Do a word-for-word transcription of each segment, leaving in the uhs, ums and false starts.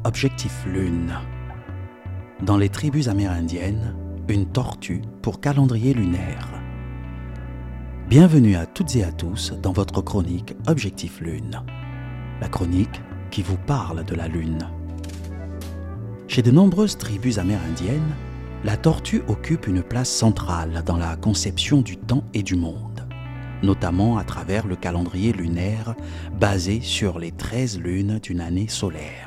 Objectif Lune. Dans les tribus amérindiennes, une tortue pour calendrier lunaire. Bienvenue à toutes et à tous dans votre chronique Objectif Lune. La chronique qui vous parle de la Lune. Chez de nombreuses tribus amérindiennes, la tortue occupe une place centrale dans la conception du temps et du monde, notamment à travers le calendrier lunaire basé sur les treize lunes d'une année solaire.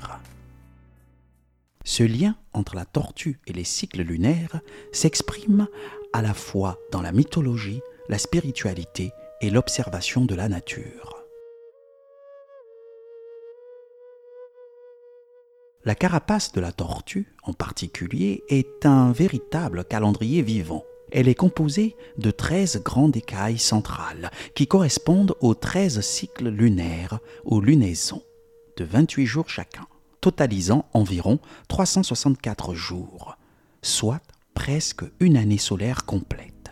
Ce lien entre la tortue et les cycles lunaires s'exprime à la fois dans la mythologie, la spiritualité et l'observation de la nature. La carapace de la tortue, en particulier, est un véritable calendrier vivant. Elle est composée de treize grandes écailles centrales qui correspondent aux treize cycles lunaires ou lunaisons, de vingt-huit jours chacun, totalisant environ trois cent soixante-quatre jours, soit presque une année solaire complète.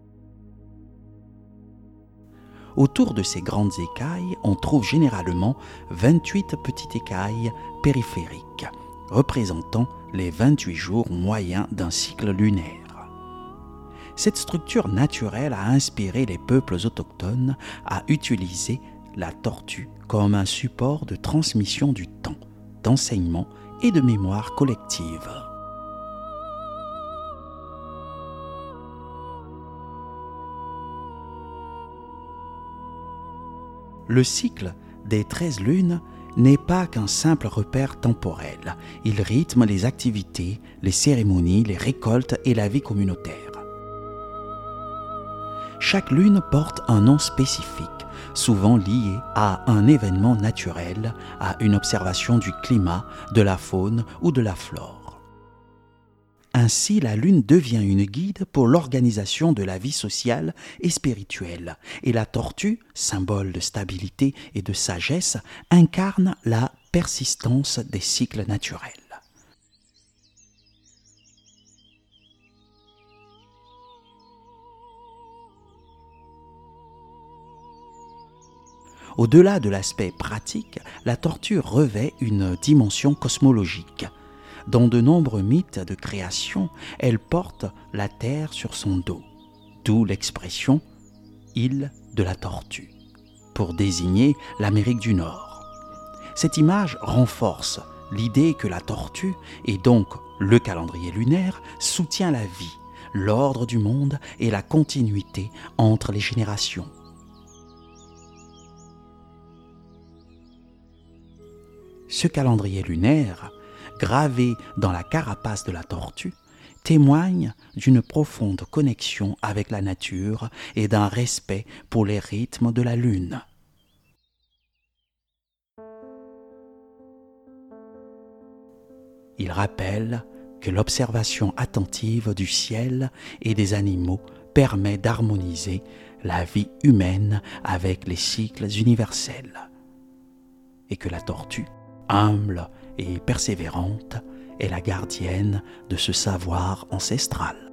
Autour de ces grandes écailles, on trouve généralement vingt-huit petites écailles périphériques, représentant les vingt-huit jours moyens d'un cycle lunaire. Cette structure naturelle a inspiré les peuples autochtones à utiliser la tortue comme un support de transmission du temps, d'enseignement et de mémoire collective. Le cycle des treize lunes n'est pas qu'un simple repère temporel. Il rythme les activités, les cérémonies, les récoltes et la vie communautaire. Chaque lune porte un nom spécifique, souvent lié à un événement naturel, à une observation du climat, de la faune ou de la flore. Ainsi, la lune devient une guide pour l'organisation de la vie sociale et spirituelle, et la tortue, symbole de stabilité et de sagesse, incarne la persistance des cycles naturels. Au-delà de l'aspect pratique, la tortue revêt une dimension cosmologique. Dans de nombreux mythes de création, elle porte la terre sur son dos, d'où l'expression « île de la tortue » pour désigner l'Amérique du Nord. Cette image renforce l'idée que la tortue, et donc le calendrier lunaire, soutient la vie, l'ordre du monde et la continuité entre les générations. Ce calendrier lunaire, gravé dans la carapace de la tortue, témoigne d'une profonde connexion avec la nature et d'un respect pour les rythmes de la lune. Il rappelle que l'observation attentive du ciel et des animaux permet d'harmoniser la vie humaine avec les cycles universels, et que la tortue, humble et persévérante, est la gardienne de ce savoir ancestral.